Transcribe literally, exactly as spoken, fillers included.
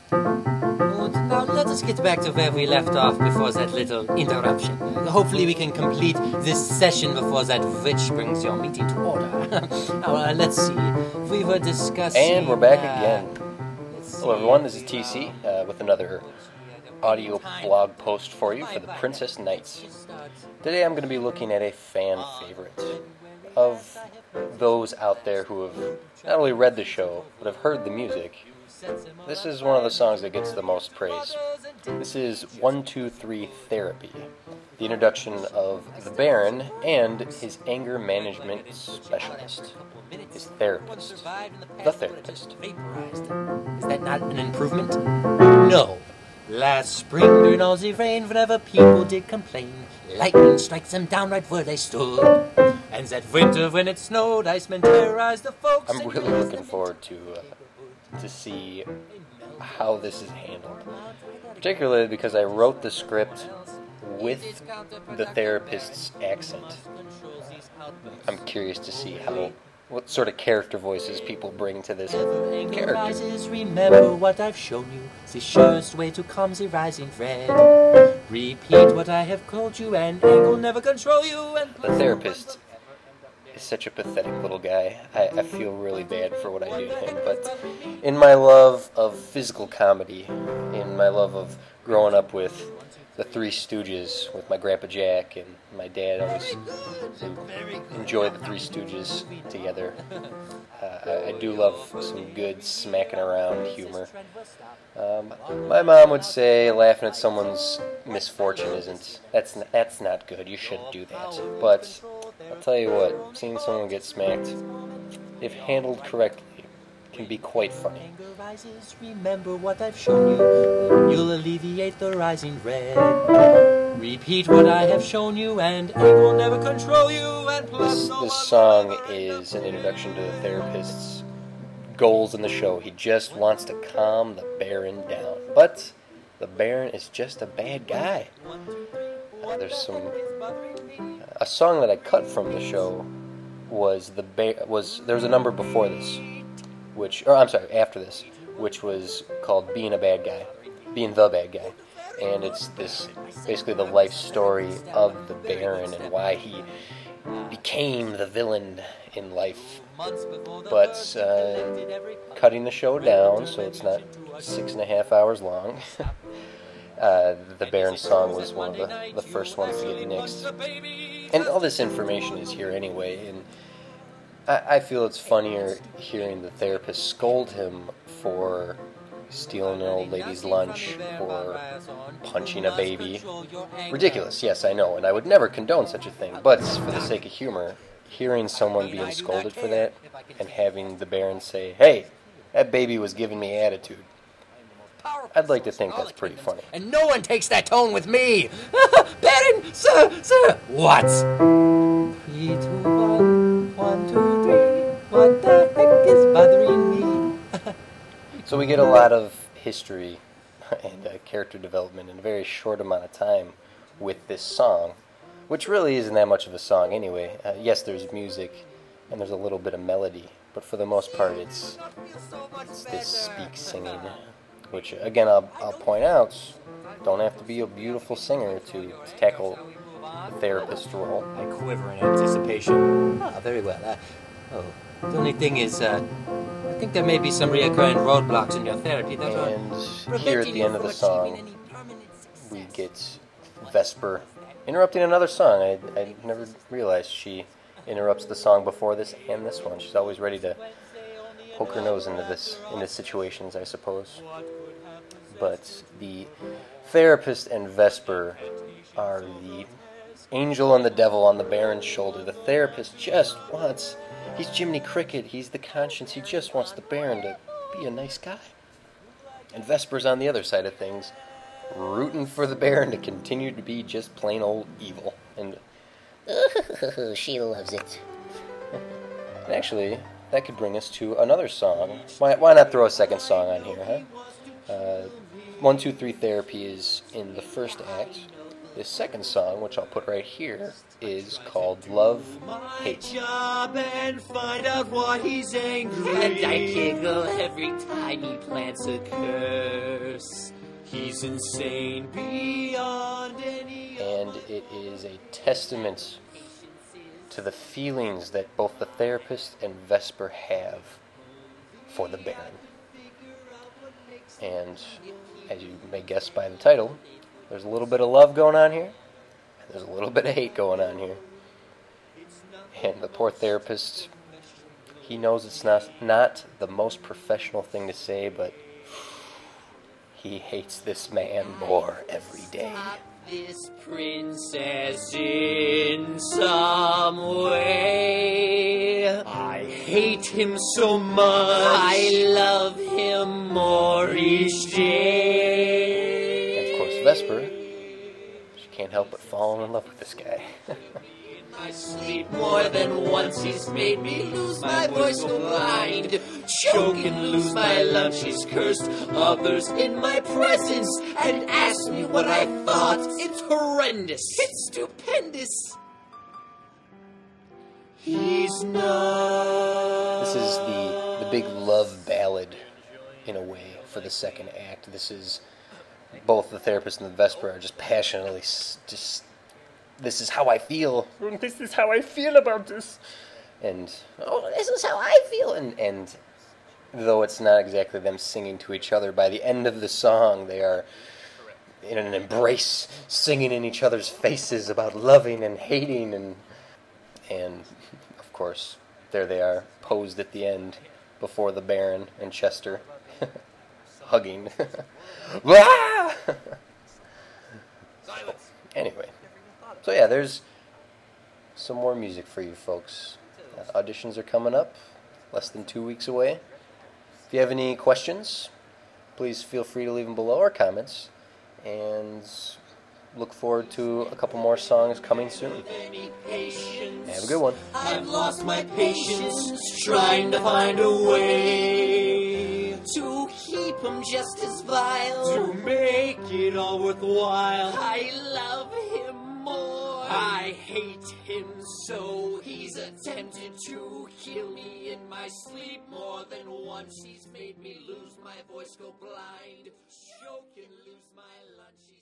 Good. Now let us get back to where we left off before that little interruption. Hopefully we can complete this session before that witch brings your meeting to order. Now, uh, let's see. We were discussing... And we're back uh, again. Hello everyone, this is T C uh, with another audio blog post for you for the Princess Knights. Today I'm going to be looking at a fan favorite of those out there who have not only read the show, but have heard the music. This is one of the songs that gets the most praise. This is one two three Therapy, the introduction of the Baron and his anger management specialist, his therapist, the therapist. Is that not an improvement? No. Last spring during all the rain, whenever people did complain, lightning strikes them down right where they stood. And that winter when it snowed, icemen terrorized the folks. I'm really looking forward to uh, to see how this is handled, particularly because I wrote the script with the therapist's accent. I'm curious to see how what sort of character voices people bring to this character. Remember what I've shown you, the surest way to calm the rising red. Repeat what I have told you, and anger will never control you. And the therapist is such a pathetic little guy. I, I feel really bad for what I do to him, but in my love of physical comedy, in my love of growing up with the Three Stooges with my Grandpa Jack and my dad, always enjoy the Three Stooges together. Uh, I, I do love some good smacking around humor. Um, my mom would say laughing at someone's misfortune isn't, that's, n- that's not good, you shouldn't do that. But I'll tell you what, seeing someone get smacked, if handled correctly, can be quite funny. Anger rises, remember what I've shown you, you'll alleviate the rising red. Repeat what I have shown you, and anger will never control you. And This, this song is an introduction to the therapist's goals in the show. He just wants to calm the Baron down. But the Baron is just a bad guy. Uh, there's some... A song that I cut from the show was... the ba- was There was a number before this, which... Or, I'm sorry, after this, which was called Being a Bad Guy. Being the Bad Guy. And it's this... basically the life story of the Baron and why he became the villain in life. But uh, cutting the show down so it's not six and a half hours long, uh, the Baron song was one of the, the first ones to get nixed. And all this information is here anyway, and I, I feel it's funnier hearing the therapist scold him for stealing an old lady's lunch or punching a baby. Ridiculous, yes, I know, and I would never condone such a thing, but for the sake of humor, hearing someone being scolded for that and having the Baron say, "Hey, that baby was giving me attitude," I'd like to think that's pretty funny. And no one takes that tone with me. Baron, sir, sir. What? Three, two, one, one, two, three. What the heck is bothering me? So we get a lot of history and uh, character development in a very short amount of time with this song, which really isn't that much of a song anyway. Uh, yes, there's music and there's a little bit of melody, but for the most part it's, it's this speak singing, which again I'll, I'll point out, don't have to be a beautiful singer to, to tackle the therapist role. I quiver in anticipation. Ah, very well. Uh, oh, the only thing is, uh, I think there may be some reoccurring roadblocks in your therapy that are And here at the end of the song, we get Vesper interrupting another song. I, I never realized she interrupts the song before this and this one. She's always ready to poke her nose into this into situations, I suppose. But the therapist and Vesper are the angel and the devil on the Baron's shoulder. The therapist just wants... He's Jiminy Cricket. He's the conscience. He just wants the Baron to be a nice guy. And Vesper's on the other side of things, rooting for the Baron to continue to be just plain old evil. And She loves it. And actually, that could bring us to another song. Why, why not throw a second song on here, huh? Uh, one, two, three Therapy is in the first act. This second song, which I'll put right here, is called Love Hate. Job and find out why he's angry. And I giggle every time he plants a curse. He's insane beyond any. And it is a testament to the feelings that both the therapist and Vesper have for the Baron. And as you may guess by the title, there's a little bit of love going on here, and there's a little bit of hate going on here. And the poor therapist, he knows it's not, not the most professional thing to say, but he hates this man more every day. This princess in some way. I hate him so much. I love him more each day. And of course, Vesper, she can't help but fall in love with this guy. I sleep more than once, he's made me lose my voice, go blind. Choke and lose my lunch, he's cursed others in my presence and asked me what I thought. It's horrendous, it's stupendous. He's not. This is the, the big love ballad, in a way, for the second act. This is both the therapist and the Vesper are just passionately s- just... This is how I feel. This is how I feel about this. And, oh, this is how I feel. And, and though it's not exactly them singing to each other, by the end of the song, they are in an embrace, singing in each other's faces about loving and hating. And, and of course, there they are, posed at the end before the Baron and Chester, hugging. Anyway. So yeah, there's some more music for you folks. Uh, auditions are coming up, less than two weeks away. If you have any questions, please feel free to leave them below, or comments. And look forward to a couple more songs coming soon. Have a good one. I've lost my patience, trying to find a way to keep him just as vile, to make it all worthwhile. I love him more, I hate him so. He's attempted to kill me in my sleep more than once. He's made me lose my voice, go blind, choke and lose my lunch.